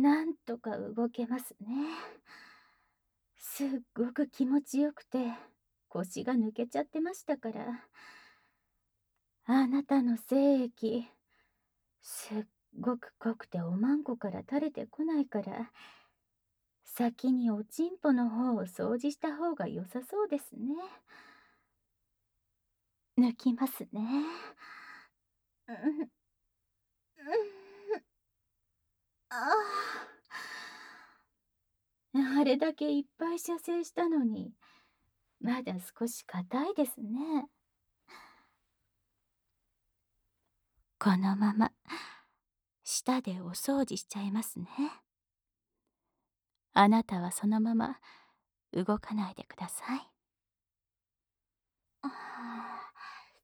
なんとか動けますね。すっごく気持ちよくて、腰が抜けちゃってましたから。あなたの精液、すっごく濃くておまんこから垂れてこないから、先におちんぽの方を掃除した方が良さそうですね。抜きますね。うん、うん、ああれだけいっぱい射精したのに、まだ少し硬いですね。このまま、舌でお掃除しちゃいますね。あなたはそのまま動かないでください。あ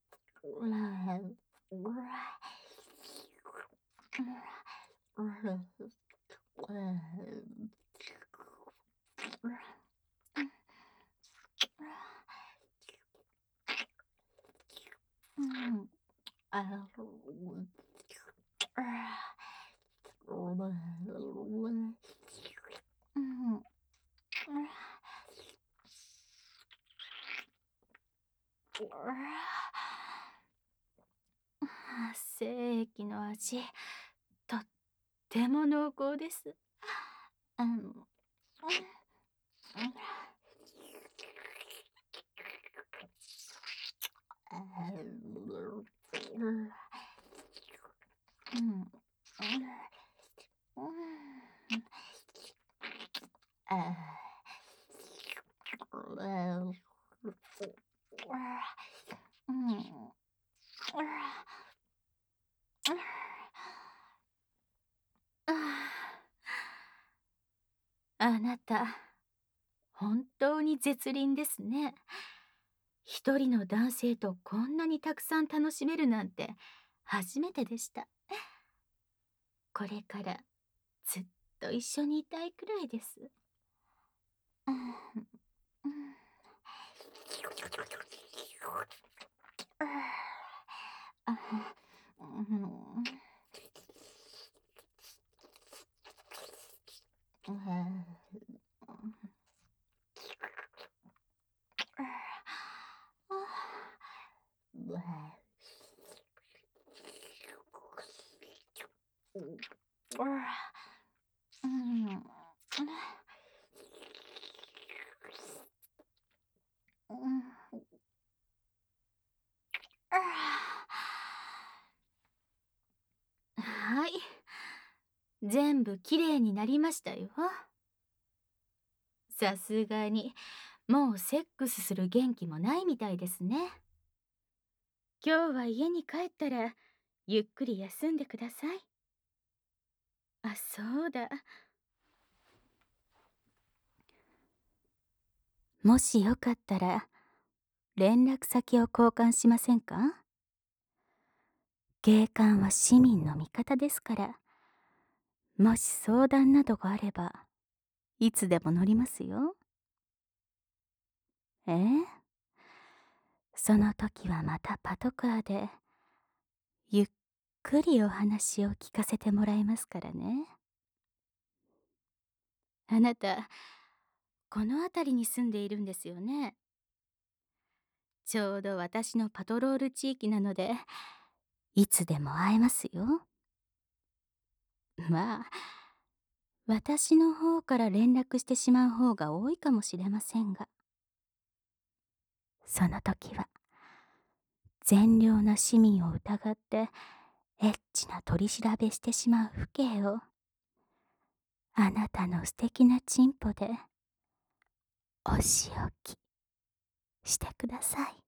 精液の味、とっても濃厚です。うん。あなた、本当に絶倫ですね。一人の男性とこんなにたくさん楽しめるなんて初めてでした。これからずっと一緒にいたいくらいです。はい。全部きれいになりましたよ。さすがに、もうセックスする元気もないみたいですね。今日は家に帰ったら、ゆっくり休んでください。あ、そうだ。もしよかったら、連絡先を交換しませんか？警官は市民の味方ですから、もし相談などがあれば、いつでも乗りますよ。ええ？その時はまたパトカーで、ゆっくりお話を聞かせてもらいますからね。あなた、この辺りに住んでいるんですよね。ちょうど私のパトロール地域なので、いつでも会えますよ。まあ、私の方から連絡してしまう方が多いかもしれませんが、その時は、善良な市民を疑って、エッチな取り調べしてしまう父兄を、あなたの素敵なチンポで、お仕置きしてください。